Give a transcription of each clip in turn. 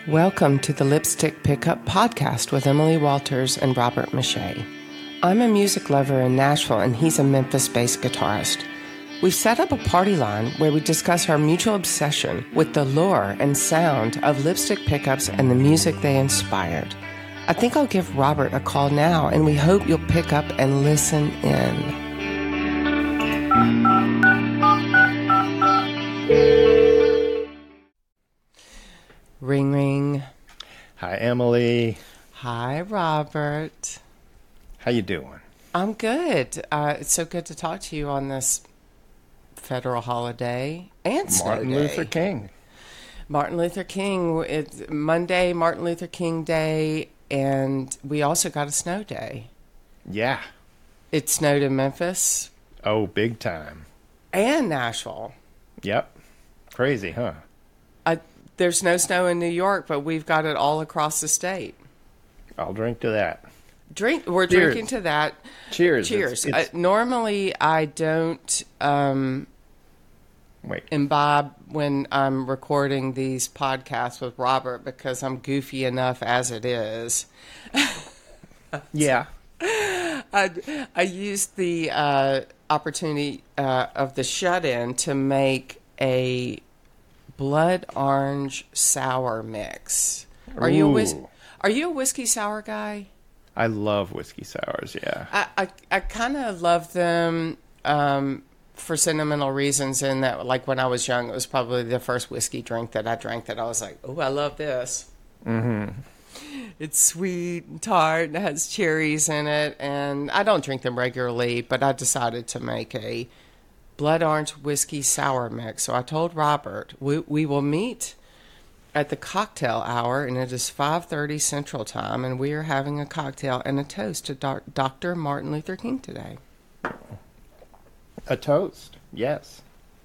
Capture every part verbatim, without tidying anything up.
Welcome to the Lipstick Pickup Podcast with Emily Walters and Robert Mache. I'm a music lover in Nashville, and he's a Memphis-based guitarist. We've set up a party line where we discuss our mutual obsession with the lore and sound of lipstick pickups and the music they inspired. I think I'll give Robert a call now, and we hope you'll pick up and listen in. Ring, ring. Hi, Emily. Hi, Robert. How you doing? I'm good. Uh, it's so good to talk to you on this federal holiday and snow Martin day. Luther King. Martin Luther King. It's Monday, Martin Luther King Day, and we also got a snow day. Yeah. It snowed in Memphis. Oh, big time. And Nashville. Yep. Crazy, huh? I, there's no snow in New York, but we've got it all across the state. I'll drink to that. Drink. We're Cheers. drinking to that. Cheers. Cheers. It's, it's... I, normally, I don't um, Wait. imbibe when I'm recording these podcasts with Robert because I'm goofy enough as it is. Yeah. I, I used the uh, opportunity uh, of the shut-in to make a blood orange sour mix. Are you a whis- Ooh. Are you a whiskey sour guy? I love whiskey sours, yeah. I I, I kind of love them um, for sentimental reasons. In that, like when I was young, it was probably the first whiskey drink that I drank that I was like, "Oh, I love this." Mm-hmm. It's sweet and tart and it has cherries in it, and I don't drink them regularly, but I decided to make a blood orange whiskey sour mix. So I told Robert, we, we will meet at the cocktail hour, and it is five thirty Central Time, and we are having a cocktail and a toast to doc- Doctor Martin Luther King today. A toast, yes.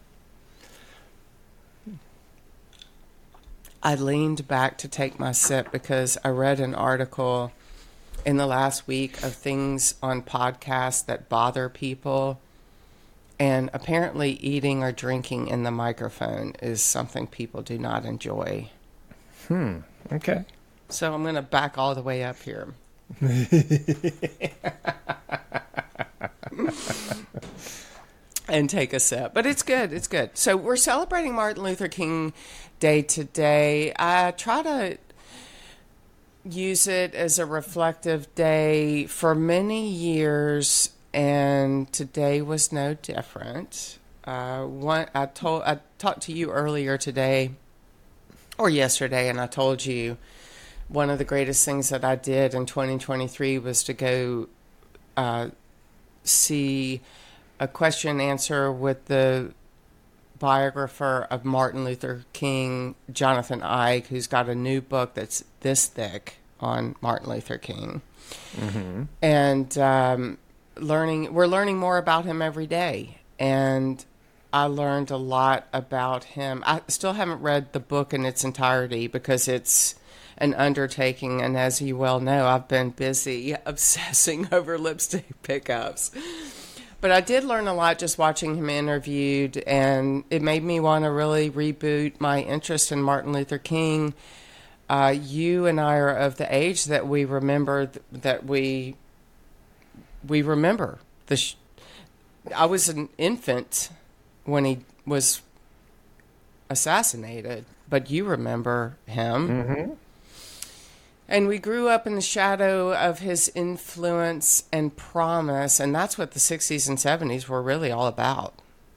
I leaned back to take my sip because I read an article in the last week of things on podcasts that bother people. And apparently eating or drinking in the microphone is something people do not enjoy. Hmm, okay. So I'm going to back all the way up here. And take a sip. But it's good. It's good. So we're celebrating Martin Luther King Day today. I try to use it as a reflective day for many years, and today was no different. Uh, one, I told, I talked to you earlier today, or yesterday, and I told you one of the greatest things that I did in twenty twenty-three was to go uh, see a question and answer with the biographer of Martin Luther King, Jonathan Ive, who's got a new book that's this thick on Martin Luther King. Mm-hmm. And um, learning, we're learning more about him every day. And I learned a lot about him. I still haven't read the book in its entirety because it's an undertaking. And as you well know, I've been busy obsessing over lipstick pickups. But I did learn a lot just watching him interviewed, and it made me want to really reboot my interest in Martin Luther King. Uh, you and I are of the age that we remember th- that we we remember. The sh- I was an infant when he was assassinated, but you remember him. Mm-hmm. And we grew up in the shadow of his influence and promise, and that's what the sixties and seventies were really all about.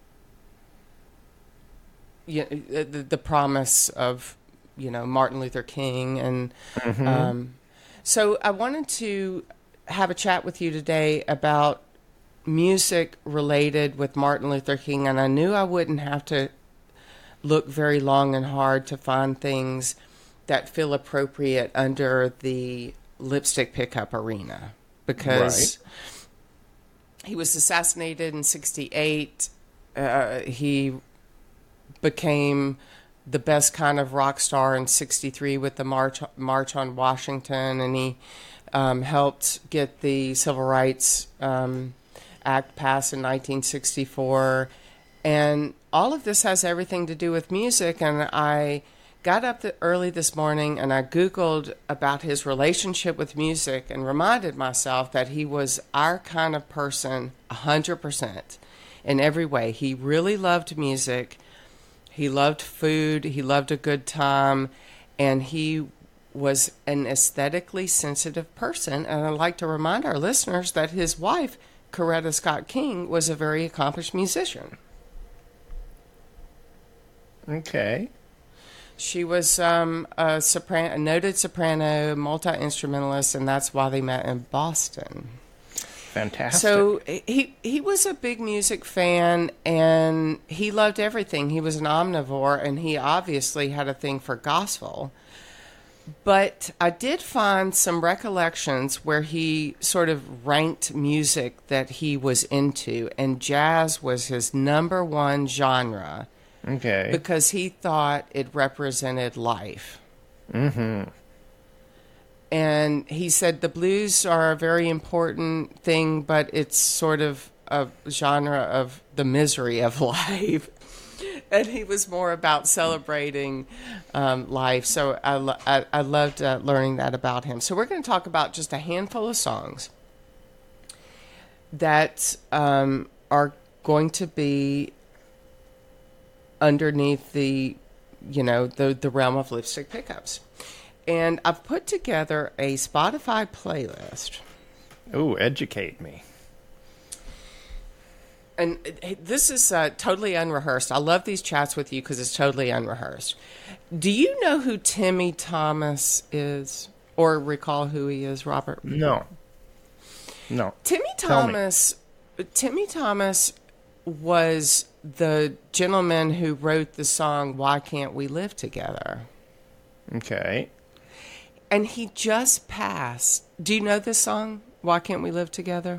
You know, the, the promise of, you know, Martin Luther King. And mm-hmm. um, so I wanted to have a chat with you today about music related with Martin Luther King, and I knew I wouldn't have to look very long and hard to find things that feel appropriate under the lipstick pickup arena, because right. He was assassinated in sixty-eight. Uh, he became the best kind of rock star in sixty-three with the March, March on Washington, and he um, helped get the Civil Rights um, Act passed in nineteen sixty-four. And all of this has everything to do with music, and I got up th- early this morning and I Googled about his relationship with music and reminded myself that he was our kind of person one hundred percent in every way. He really loved music. He loved food. He loved a good time. And he was an aesthetically sensitive person. And I'd like to remind our listeners that his wife, Coretta Scott King, was a very accomplished musician. Okay. She was um, a, sopran- a noted soprano, multi-instrumentalist, and that's why they met in Boston. Fantastic. So he he was a big music fan, and he loved everything. He was an omnivore, and he obviously had a thing for gospel. But I did find some recollections where he sort of ranked music that he was into, and jazz was his number one genre. Okay. Because he thought it represented life. Mm-hmm. And he said the blues are a very important thing, but it's sort of a genre of the misery of life. And he was more about celebrating um, life. So I, lo- I, I loved uh, learning that about him. So we're going to talk about just a handful of songs that um, are going to be underneath the, you know, the, the realm of lipstick pickups. And I've put together a Spotify playlist. Ooh, educate me. And this is uh, totally unrehearsed. I love these chats with you because it's totally unrehearsed. Do you know who Timmy Thomas is? Or recall who he is, Robert? No. No. Timmy Thomas, Timmy Thomas was the gentleman who wrote the song Why Can't We Live Together? Okay. And he just passed. Do you know this song, Why Can't We Live Together?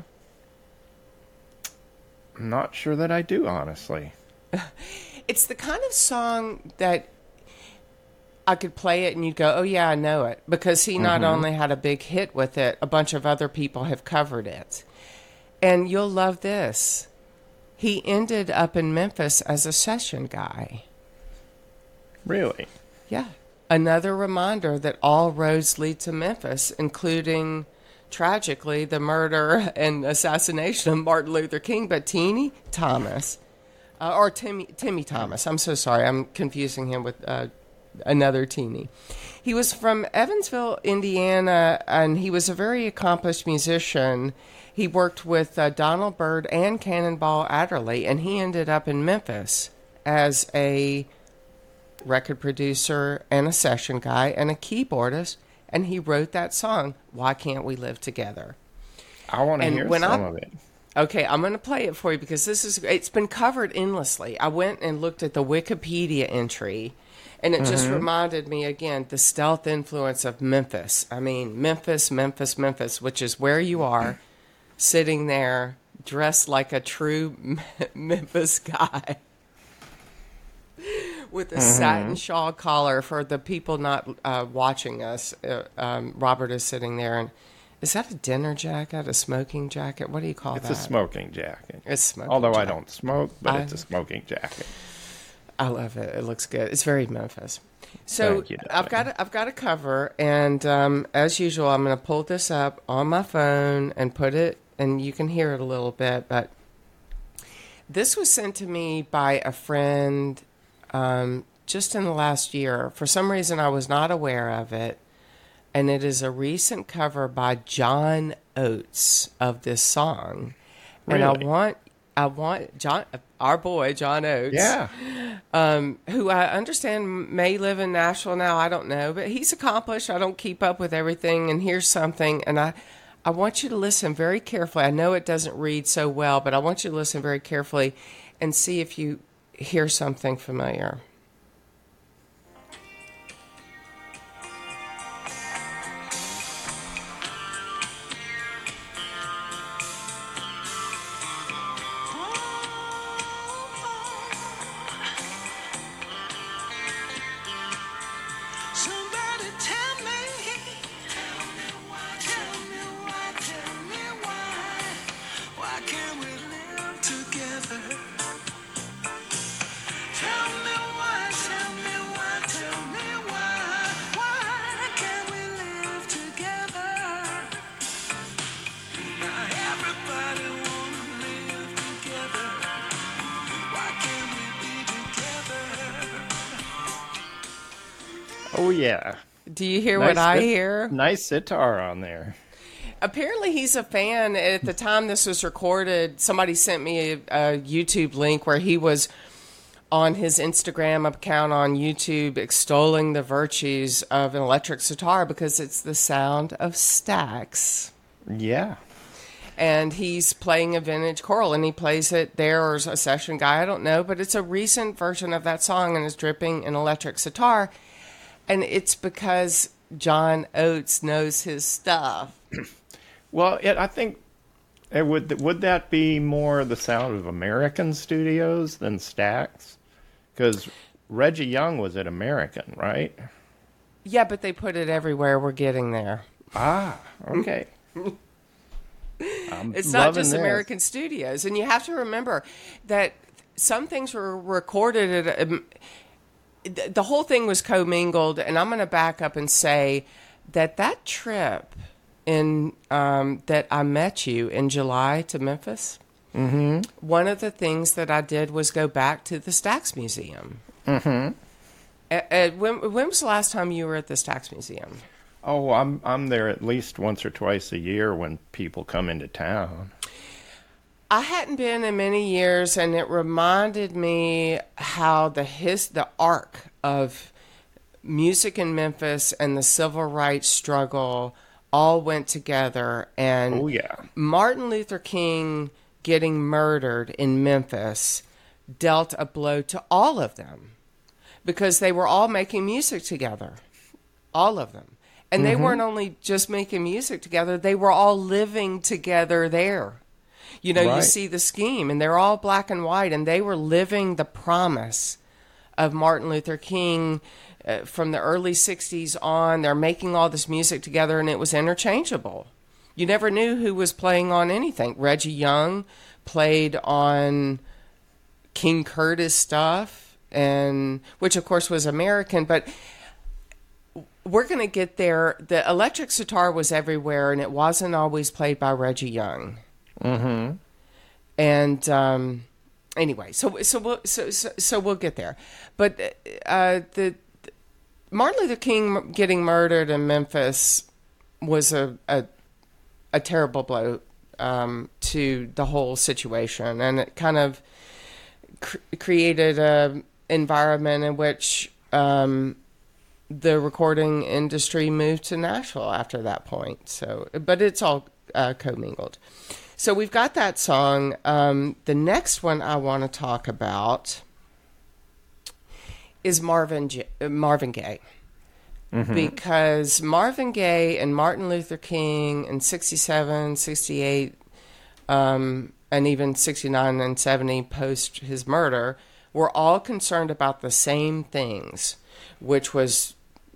I'm not sure that I do, honestly. It's the kind of song that I could play it and you'd go, oh yeah, I know it. Because he not mm-hmm. only had a big hit with it, a bunch of other people have covered it. And you'll love this. He ended up in Memphis as a session guy. Really? Yeah. Another reminder that all roads lead to Memphis, including, tragically, the murder and assassination of Martin Luther King. But Teeny Thomas, uh, or Timmy, Timmy Thomas, I'm so sorry, I'm confusing him with uh, another Teeny. He was from Evansville, Indiana, and he was a very accomplished musician. He worked with uh, Donald Byrd and Cannonball Adderley, and he ended up in Memphis as a record producer and a session guy and a keyboardist, and he wrote that song, Why Can't We Live Together? I want to hear some I, of it. Okay, I'm going to play it for you because this is it's been covered endlessly. I went and looked at the Wikipedia entry, and it mm-hmm. just reminded me again the stealth influence of Memphis. I mean, Memphis, Memphis, Memphis, which is where you are, sitting there dressed like a true Memphis guy. With a mm-hmm. satin shawl collar. For the people not uh, watching us, uh, um, Robert is sitting there. And is that a dinner jacket, a smoking jacket? What do you call it's that? It's a smoking jacket. It's smoking Although jacket. I don't smoke, but I, it's a smoking jacket. I love it. It looks good. It's very Memphis. So Thank you, I've got a, I've got a cover, and um, as usual, I'm going to pull this up on my phone and put it, and you can hear it a little bit. But this was sent to me by a friend. Um, just in the last year. For some reason, I was not aware of it. And it is a recent cover by John Oates of this song. Really? And I want, I want John, our boy, John Oates. Yeah. Um, who I understand may live in Nashville now. I don't know. But he's accomplished. I don't keep up with everything. And here's something. And I, I want you to listen very carefully. I know it doesn't read so well, but I want you to listen very carefully and see if you hear something familiar. Somebody tell me, tell me why, tell me why, tell me why, why can't we live together? Tell me why. Oh, yeah. Do you hear Nice what I sit- hear? Nice sitar on there. Apparently, he's a fan. At the time this was recorded, somebody sent me a, a YouTube link where he was on his Instagram account on YouTube extolling the virtues of an electric sitar because it's the sound of Stax. Yeah. And he's playing a vintage choral, and he plays it there, or is a session guy, I don't know, but it's a recent version of that song, and is dripping an electric sitar, and it's because John Oates knows his stuff. Well, it, I think it would would that be more the sound of American studios than Stax? Because Reggie Young was at American, right? Yeah, but they put it everywhere. We're getting there. Ah, okay. I'm It's not loving just this. American studios. And you have to remember that some things were recorded at... Um, th- the whole thing was commingled, and I'm going to back up and say that that trip in um, that I met you in July to Memphis, mm-hmm. one of the things that I did was go back to the Stax Museum. Mm-hmm. At, at, when, when was the last time you were at the Stax Museum? Oh, I'm I'm there at least once or twice a year when people come into town. I hadn't been in many years, and it reminded me how the his the arc of music in Memphis and the civil rights struggle all went together. And Oh, yeah. Martin Luther King getting murdered in Memphis dealt a blow to all of them because they were all making music together, all of them. And they weren't only just making music together, they were all living together there. You know, Right. you see the scheme, and they're all black and white, and they were living the promise of Martin Luther King uh, from the early sixties on. They're making all this music together, and it was interchangeable. You never knew who was playing on anything. Reggie Young played on King Curtis stuff, and which, of course, was American, but... We're going to get there. The electric sitar was everywhere, and it wasn't always played by Reggie Young. Mm-hmm. And um, anyway, so so we'll so, so so we'll get there. But uh, the, the Martin Luther King getting murdered in Memphis was a a, a terrible blow um, to the whole situation, and it kind of cr- created a environment in which. Um, The recording industry moved to Nashville after that point. So, but it's all uh, commingled. So we've got that song. Um, the next one I want to talk about is Marvin J- Marvin Gaye, mm-hmm. because Marvin Gaye and Martin Luther King in sixty-seven, sixty-eight, um, and even sixty-nine and seventy post his murder were all concerned about the same things, which was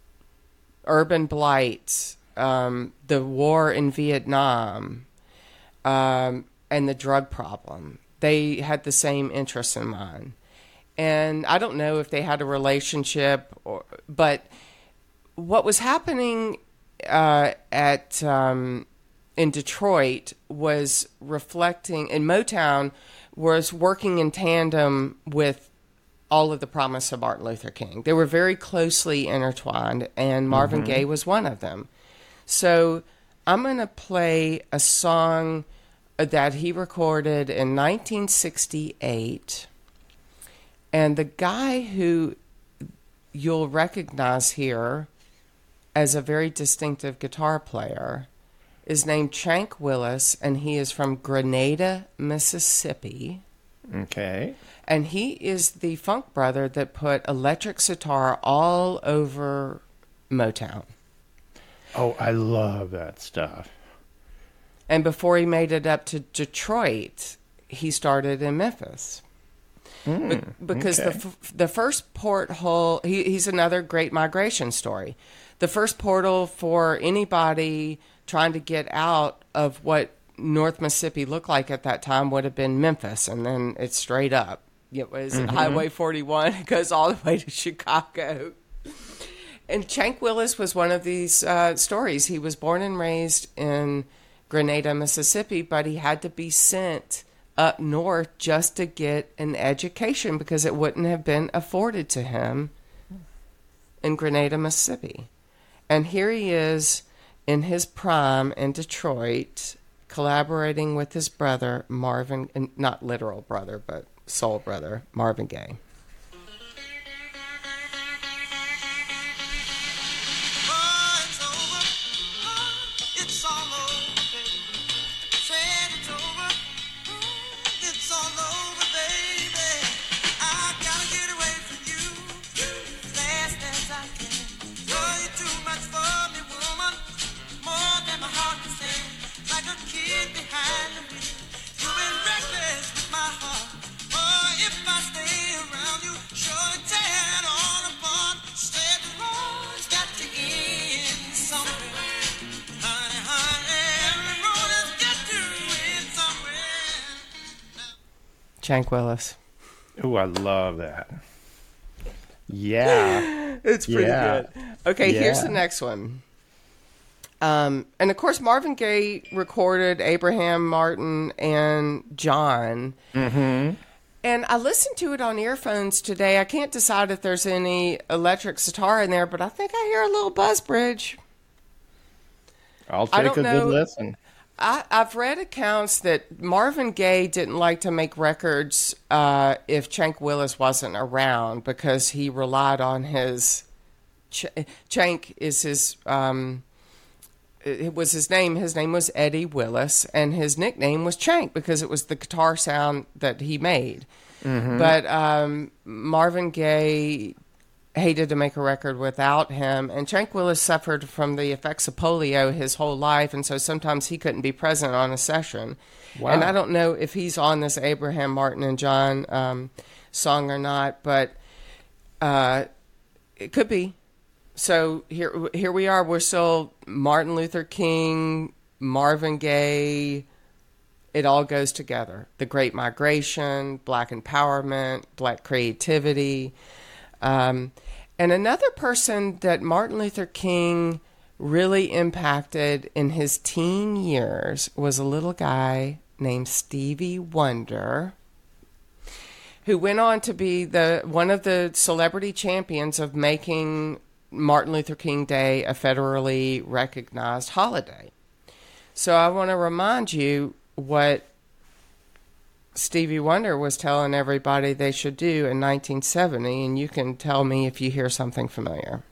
urban blight, um, the war in Vietnam, um, and the drug problem. They had the same interests in mind. And I don't know if they had a relationship, or, but what was happening uh, at um, in Detroit was reflecting, and Motown was working in tandem with all of the promise of Martin Luther King. They were very closely intertwined, and Marvin mm-hmm. Gaye was one of them. So I'm going to play a song that he recorded in nineteen sixty-eight. And the guy who you'll recognize here as a very distinctive guitar player is named Chank Willis, and he is from Grenada, Mississippi. Okay. And he is the funk brother that put electric sitar all over Motown. Oh, I love that stuff. And before he made it up to Detroit, he started in Memphis. Mm, Be- because okay. the f- the first porthole, he, he's another great migration story. The first portal for anybody trying to get out of what North Mississippi looked like at that time would have been Memphis, and then it's straight up. It was mm-hmm. Highway forty-one. It goes all the way to Chicago. And Chank Willis was one of these uh, stories. He was born and raised in Grenada, Mississippi, but he had to be sent up north just to get an education because it wouldn't have been afforded to him in Grenada, Mississippi. And here he is in his prime in Detroit, collaborating with his brother, Marvin, not literal brother, but soul brother, Marvin Gaye. Shank Willis. Ooh, I love that. Yeah. It's pretty Yeah. good. Okay, Yeah. here's the next one. Um, and of course, Marvin Gaye recorded Abraham, Martin, and John. Mm-hmm. And I listened to it on earphones today. I can't decide if there's any electric sitar in there, but I think I hear a little buzz bridge. I'll I take don't a know- good listen. I, I've read accounts that Marvin Gaye didn't like to make records uh, if Shank Willis wasn't around because he relied on his. Ch- Shank is his. Um, it was his name. His name was Eddie Willis, and his nickname was Shank because it was the guitar sound that he made. Mm-hmm. But um, Marvin Gaye hated to make a record without him, and Shank Willis suffered from the effects of polio his whole life, and so sometimes he couldn't be present on a session. Wow. And I don't know if he's on this Abraham, Martin, and John um, song or not, but uh, it could be. So here, here we are. We're still Martin Luther King, Marvin Gaye. It all goes together. The Great Migration, Black empowerment, Black creativity. Um, and another person that Martin Luther King really impacted in his teen years was a little guy named Stevie Wonder, who went on to be the one of the celebrity champions of making Martin Luther King Day a federally recognized holiday. So I want to remind you what Stevie Wonder was telling everybody they should do in nineteen seventy, and you can tell me if you hear something familiar.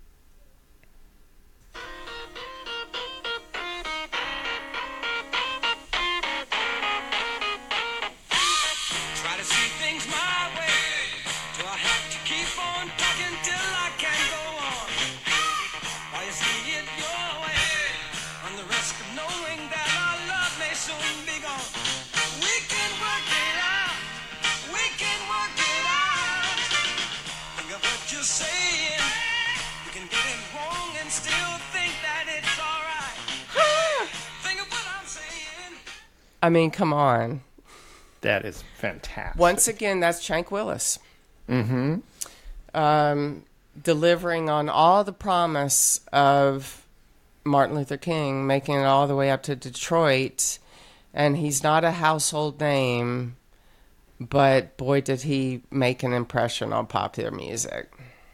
Try to see things my way. Do I have to keep on talking till I can go on? While you see it your way, on the risk of knowing that our love may soon be gone. We can work it out. We can work it out. Think of what you're saying. You can get it wrong and still think that it's alright. Think of what I'm saying. I mean, come on. That is fantastic. Once again, that's Shank Willis. Mm-hmm. Um, delivering on all the promise of Martin Luther King, making it all the way up to Detroit. And he's not a household name, but boy, did he make an impression on popular music.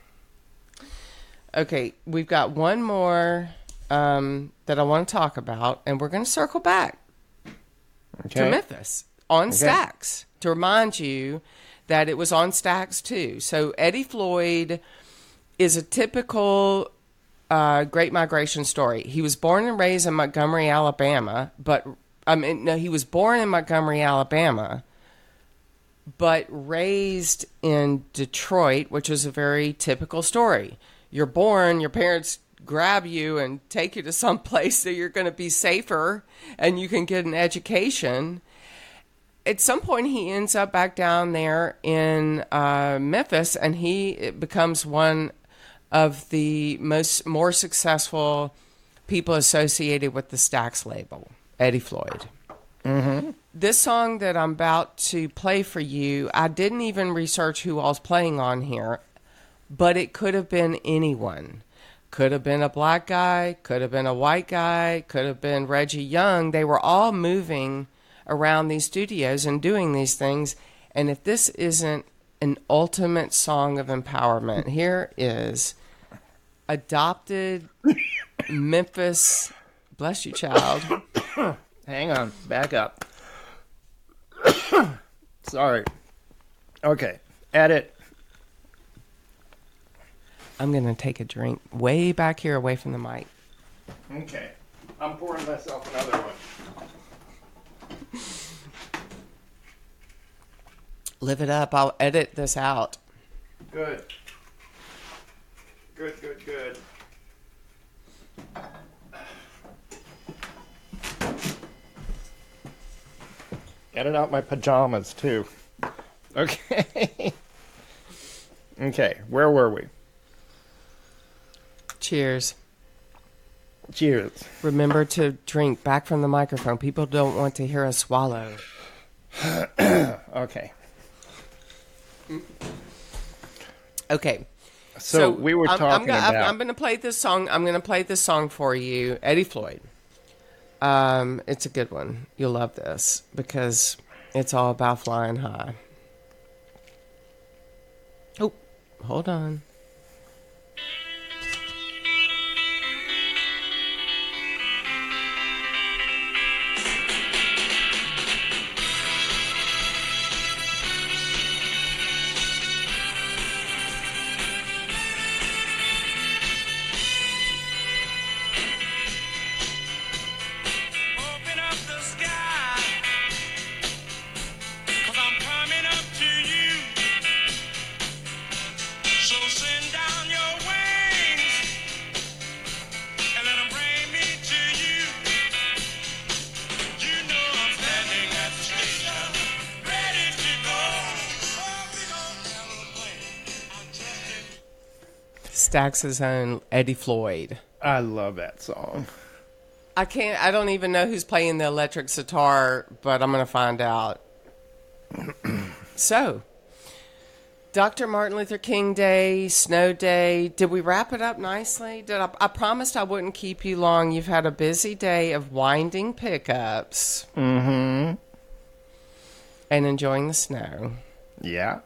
Okay, we've got one more um, that I want to talk about, and we're going to circle back Okay. to Memphis on Stax to remind you that it was on Stax too. So Eddie Floyd is a typical uh, Great Migration story. He was born and raised in Montgomery, Alabama, but I mean, no, he was born in Montgomery, Alabama, but raised in Detroit, which is a very typical story. You're born, your parents grab you and take you to some place that you're going to be safer and you can get an education. At some point, he ends up back down there in uh, Memphis, and he becomes one of the most more successful people associated with the Stax label, Eddie Floyd. Mm-hmm. This song that I'm about to play for you, I didn't even research who all's playing on here, but it could have been anyone. Could have been a black guy, could have been a white guy, could have been Reggie Young. They were all moving around these studios and doing these things. And if this isn't an ultimate song of empowerment, here is adopted Memphis. Bless you, child. Hang on. Back up. Sorry. Okay. Edit. I'm going to take a drink way back here away from the mic. Okay. I'm pouring myself another one. Live it up. I'll edit this out. Good. Good, good, good. Edit out my pajamas, too. Okay. Okay, where were we? Cheers. Cheers. Remember to drink back from the microphone. People don't want to hear us swallow. Okay. Okay. So, we were I'm, talking I'm gonna, about... I'm, I'm going to play this song. I'm going to play this song for you. Eddie Floyd. Um, it's a good one. You'll love this because it's all about flying high. Oh, hold on. Open up the sky, 'cause I'm coming up to you. So send down your wings and let them bring me to you. You know I'm standing at the station, ready to go. Oh, big old aeroplane, I'm just in. Stax' own Eddie Floyd. I love that song. I can't, I don't even know who's playing the electric sitar, but I'm going to find out. So, Doctor Martin Luther King Day, Snow Day. Did we wrap it up nicely? Did I, I promised I wouldn't keep you long. You've had a busy day of winding pickups. Mm-hmm. And enjoying the snow. Yeah.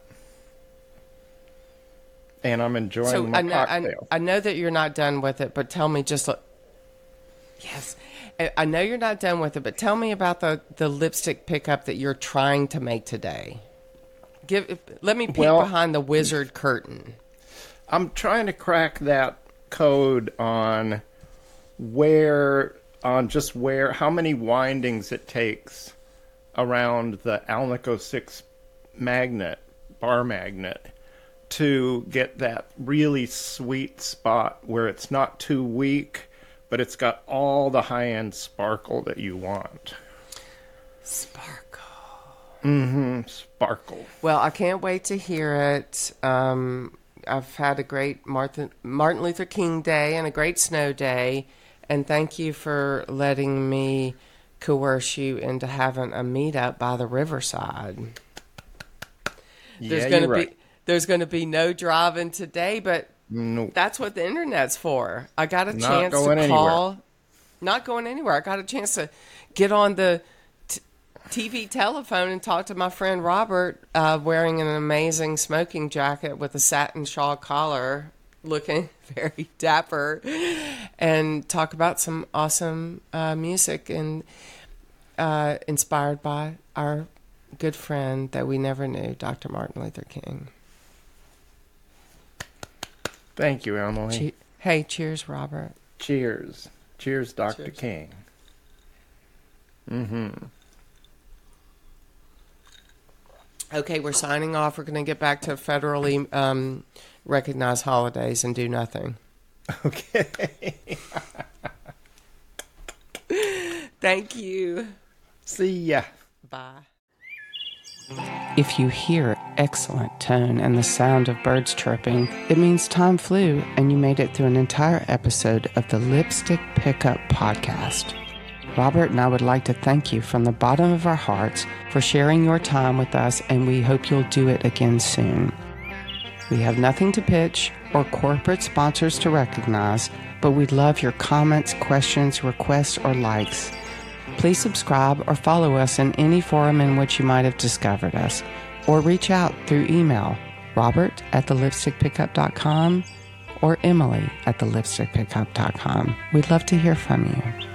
And I'm enjoying So my I know, I, cocktail. I know that you're not done with it, but tell me just... a- Yes. I- I know you're not done with it, but tell me about the, the lipstick pickup that you're trying to make today. Give Let me peek Well- behind the wizard curtain. I'm trying to crack that code on where, on just where, how many windings it takes around the Alnico six magnet, bar magnet, to get that really sweet spot where it's not too weak, but it's got all the high-end sparkle that you want. Sparkle. Mm-hmm. Sparkle. Well, I can't wait to hear it. Um, I've had a great Martin, Martin Luther King Day and a great snow day, and thank you for letting me coerce you into having a meetup by the riverside. There's Yeah, gonna you're be right. there's gonna be no driving today, but No. that's what the internet's for. I got a Not chance to going call. anywhere. Not going anywhere. I got a chance to get on the t- T V telephone and talk to my friend Robert, uh, wearing an amazing smoking jacket with a satin shawl collar, looking very dapper, and talk about some awesome uh, music and uh, inspired by our good friend that we never knew, Doctor Martin Luther King. Thank you, Emily. Che- hey, cheers, Robert. Cheers. Cheers, Doctor Cheers. King. Mm-hmm. Okay, we're signing off. We're going to get back to federally um, recognized holidays and do nothing. Okay. Thank you. See ya. Bye. If you hear excellent tone and the sound of birds chirping, it means time flew and you made it through an entire episode of the Lipstick Pickup Podcast. Robert and I would like to thank you from the bottom of our hearts for sharing your time with us, and we hope you'll do it again soon. We have nothing to pitch or corporate sponsors to recognize, but we'd love your comments, questions, requests, or likes. Please subscribe or follow us in any forum in which you might have discovered us, or reach out through email, robert at the lipstick pickup dot com, or Emily at the lipstick pickup dot com. We'd love to hear from you.